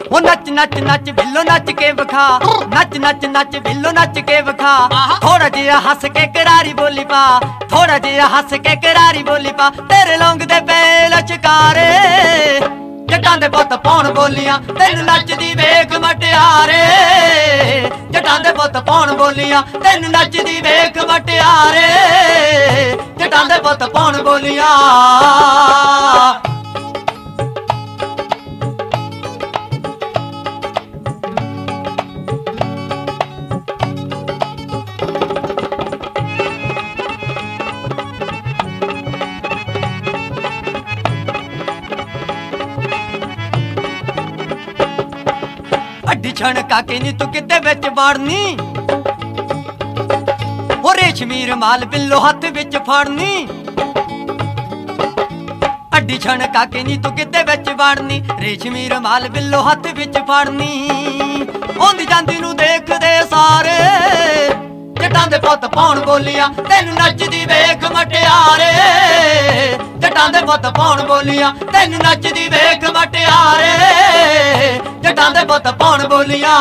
ਉਹ ਨੱਚ ਨੱਚ ਨੱਚ ਬਿੱਲੋ ਨੱਚ ਕੇ ਵਿਖਾ, ਨੱਚ ਨੱਚ ਨੱਚ ਬਿੱਲੋ ਨੱਚ ਕੇ ਵਿਖਾ। ਥੋੜਾ ਜਿਹਾ ਹੱਸ ਕੇ ਕਰਾਰੀ ਬੋਲੀ ਪਾ, ਥੋੜਾ ਜਿਹਾ ਹੱਸ ਕੇ ਕਰਾਰੀ ਬੋਲੀ ਪਾ। ਤੇਰੇ ਲੌਂਗ ਦੇ ਪੈ ਲਚਕਾਰੇ, ਜੱਟਾਂ ਦੇ ਪੁੱਤ ਪਾਉਣ ਬੋਲੀਆਂ, ਤੈਨੂੰ ਨੱਚਦੀ ਵੇਖ ਮਟਿਆਰੇ। ਜੱਟਾਂ ਦੇ ਪੁੱਤ ਪਾਉਣ ਬੋਲੀਆਂ, ਤੈਨੂੰ ਨੱਚਦੀ ਵੇਖ ਮਟਿਆਰੇ। ਜੱਟਾਂ ਦੇ ਪੁੱਤ ਪਾਉਣ ਬੋਲੀਆਂ। ਅੱਡੀ ਛਣਕਾ ਕੇ ਨੀ ਤੂੰ ਕਿਤੇ ਵਿੱਚ ਵੜਨੀ, ਹੋ ਰੇਸ਼ਮੀ ਰੁਮਾਲ ਬਿੱਲੋ ਹੱਥ ਵਿੱਚ ਫੜਨੀ। ਅੱਡੀ ਛਣਕਾ ਕੇ ਨੀ ਤੂੰ ਕਿਤੇ ਵਿੱਚ ਵੜਨੀ, ਰੇਸ਼ਮੀ ਰੁਮਾਲ ਬਿੱਲੋ ਹੱਥ ਵਿੱਚ ਫੜਨੀ। ਆਉਂਦੀ ਜਾਂਦੀ ਨੂੰ ਦੇਖਦੇ ਸਾਰੇ, ਜੱਟਾਂ ਦੇ ਪੁੱਤ ਪਾਉਣ ਬੋਲੀਆਂ, ਤੈਨੂੰ ਨੱਚਦੀ ਵੇਖ ਮਟਿਆਰੇ। ਜੱਟਾਂ ਦੇ ਪੁੱਤ ਪਾਉਣ ਬੋਲੀਆਂ, ਤੈਨੂੰ ਨੱਚਦੀ ਵੇਖ ਮਟਿਆਰੇ। ਜੱਟਾਂ ਦੇ ਪੁੱਤ ਪਾਉਣ ਬੋਲੀਆਂ।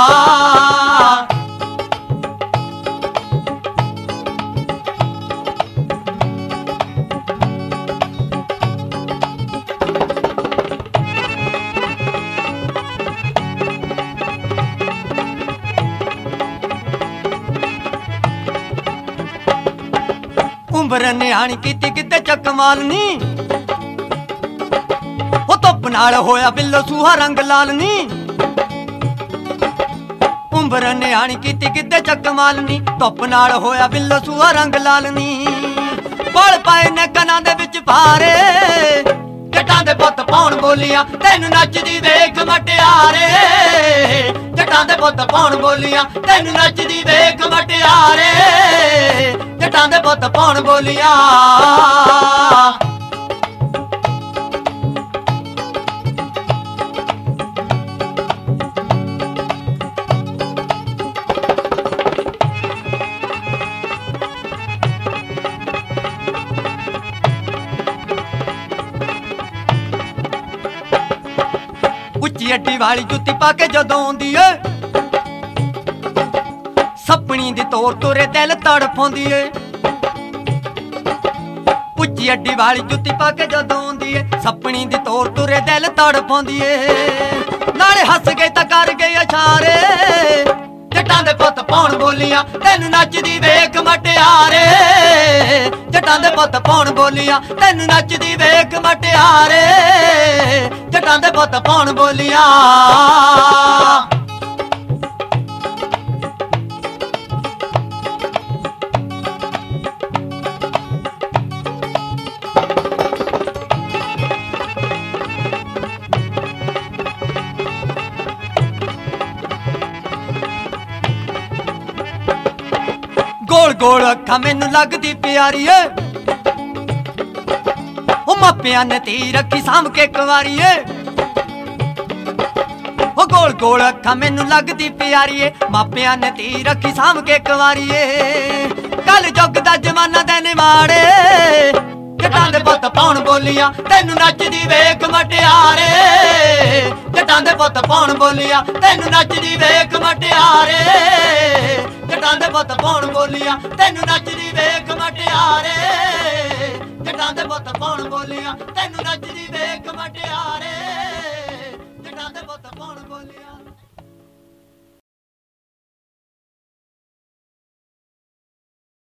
ਉਮਰ ਨਿਆਣੀ ਕੀਤੀ ਕਿਤੇ ਚੱਕ ਮਾਲਨੀ, ਉਹ ਧੁੱਪ ਨਾਲ ਹੋਇਆ ਬਿੱਲੋ ਸੂਹਾ ਰੰਗ ਲਾਲਨੀ। ਉਮਰ ਨਿਆਣੀ ਕੀਤੀ ਕਿਤੇ ਚੱਕ ਮਾਲਨੀ, ਧੁੱਪ ਨਾਲ ਹੋਇਆ ਬਿੱਲੋ ਸੂਹਾ ਰੰਗ ਲਾਲਨੀ। ਪਲ ਪਾਏ ਨੇ ਕੰਨਾਂ ਦੇ ਵਿੱਚ ਭਾਰੇ, ਜੱਟਾਂ ਦੇ ਪੁੱਤ ਪਾਉਣ ਬੋਲੀਆਂ, ਤੈਨੂੰ ਨੱਚਦੀ ਵੇਖ ਮਟਿਆਰੇ। ਜੱਟਾਂ ਦੇ ਪੁੱਤ ਪਾਉਣ ਬੋਲੀਆਂ, ਤੈਨੂੰ ਨੱਚਦੀ ਵੇਖ ਮਟਿਆਰੇ। ਜੱਟਾਂ ਦੇ ਪੁੱਤ ਪਾਉਣ ਬੋਲੀਆਂ। ਉੱਚੀ ਅੱਡੀ ਵਾਲੀ ਜੁੱਤੀ ਪਾ ਕੇ ਜਦੋਂ ਆਉਂਦੀ ਏ, ਸੱਪਣੀ ਦੀ ਤੋਰ ਤੁਰੇ ਦਿਲ ਤੜਫਾਉਂਦੀ ਏ। ਉੱਚੀ ਅੱਡੀ ਵਾਲੀ ਜੁੱਤੀ ਪਾ ਕੇ ਜਦੋਂ ਆਉਂਦੀ ਏ, ਸੱਪਣੀ ਦੀ ਤੋਰ ਤੁਰੇ ਦਿਲ ਤੜਫਾਉਂਦੀ ਏ। ਨਾਲੇ ਹੱਸ ਗਏ ਤਾਂ ਕਰ ਗਏ ਇਸ਼ਾਰੇ, ਜੱਟਾਂ ਦੇ ਪੁੱਤ ਪਾਉਣ ਬੋਲੀਆਂ, ਤੈਨੂੰ ਨੱਚਦੀ ਵੇਖ ਮਟਿਆਰੇ। ਜੱਟਾਂ ਦੇ ਪੁੱਤ ਪਾਉਣ ਬੋਲੀਆਂ, ਤੈਨੂੰ ਨੱਚਦੀ ਵੇਖ ਮਟਿਆਰੇ। ਜੱਟਾਂ ਦੇ ਪੁੱਤ ਪਾਉਣ ਬੋਲੀਆਂ। ਗੋਲ ਗੋਲ ਅੱਖਾਂ ਮੈਨੂੰ ਲੱਗਦੀ ਪਿਆਰੀ ਏ, ਉਹ ਮਾਪਿਆਂ ਨੇ ਤੀ ਰੱਖੀ ਸਾਂਭ ਕੇ ਕੁਵਾਰੀ ਏ। ਉਹ ਗੋਲ ਗੋਲ ਅੱਖਾਂ ਮੈਨੂੰ ਲੱਗਦੀ ਪਿਆਰੀ ਏ, ਮਾਪਿਆਂ ਨੇ ਤੀ ਰੱਖੀ ਸਾਂਭ ਕੇ ਕੁਵਾਰੀ ਏ। ਕੱਲ ਜੁਗ ਦਾ ਜਮਾਨਾ ਦੇ ਨਿਮਾੜੇ, ਜੱਟਾਂ ਦੇ ਪੁੱਤ ਪਾਉਣ ਬੋਲੀਆਂ, ਤੈਨੂੰ ਨੱਚਦੀ ਵੇਖ ਮਟਿਆਰੇ। ਜੱਟਾਂ ਦੇ ਪੁੱਤ ਪਾਉਣ ਬੋਲੀਆਂ, ਤੈਨੂੰ ਨੱਚਦੀ ਵੇਖ ਮਟਿਆਰੇ। ਜੱਟਾਂ ਦੇ ਪੁੱਤ ਪਾਉਣ ਬੋਲੀਆਂ, ਤੈਨੂੰ ਨੱਚਦੀ ਵੇਖ ਮਟਿਆਰੇ। ਜੱਟਾਂ ਦੇ ਪੁੱਤ ਪਾਉਣ ਬੋਲੀਆਂ, ਤੈਨੂੰ ਨੱਚਦੀ ਵੇਖ ਮਟਿਆਰੇ। ਜੱਟਾਂ ਦੇ ਪੁੱਤ ਪਾਉਣ ਬੋਲੀਆਂ।